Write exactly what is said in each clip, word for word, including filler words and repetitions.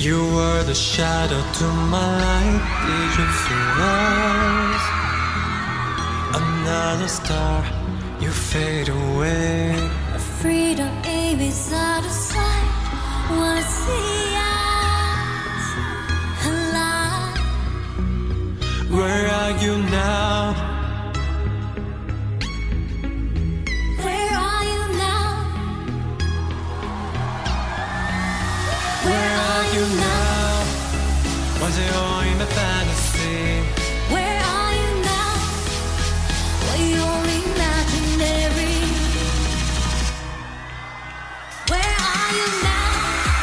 You were the shadow to my light. Did you feel us? Another star, you fade away. Freedom aim is out of sight. Wanna see us alive. Where are you now? Where are you now? Where are you now? Was it all in a fantasy? Where are you now? Were you only imaginary? Where are you now?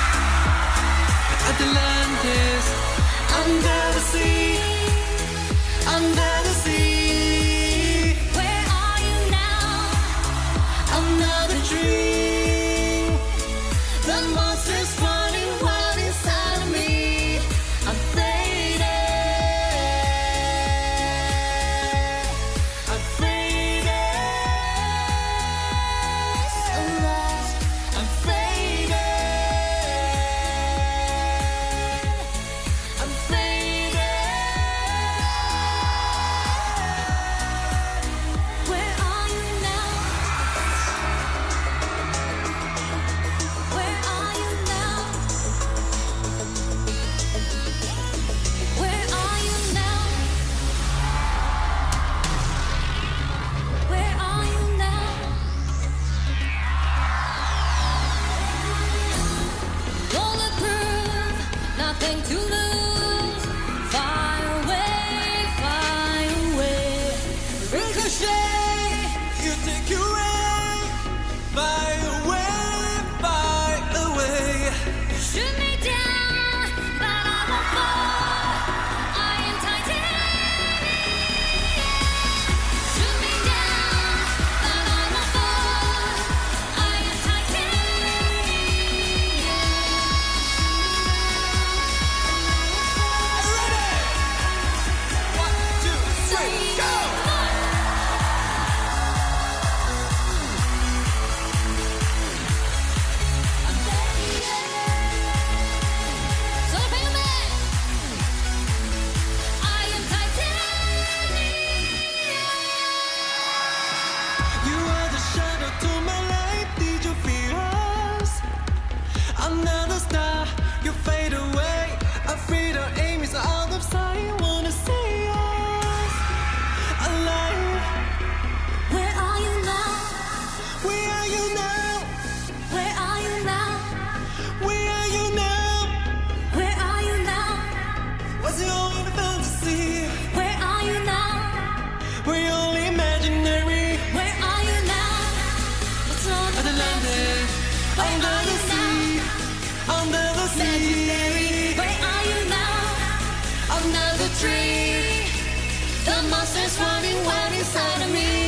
Atlantis, under the sea, under the sea. Where are you now? Another dream. The monster's running wild inside of me. I'm faded. I'm faded. So lost. I'm faded. I'm faded. Where are you now? Where are you now? Where are you now? Where are you now? Bulletproof, nothing to lose. Far away, far away. Ricochet, you take your way. Fly away, fly away. Shoot me down, but I won't fall. I am titanium. Shoot me down, but I won't fall. I am titanium. Ready? One, two, three, go! I am titanium. You are the shadow to my light. Did you feel us? Another star, you fade away. Afraid our aim is out of sight. Wanna see us alive? Where are you now? Where are you now? Where are you now? Where are you now? Where are you now? Was it all in a fantasy? Where are you now? We're only imaginary. Where are you now? What's wrong with Atlantis, Where under are the you sea, under the Legendary. sea. Where are you now? Another tree. The monster's running wild inside of me.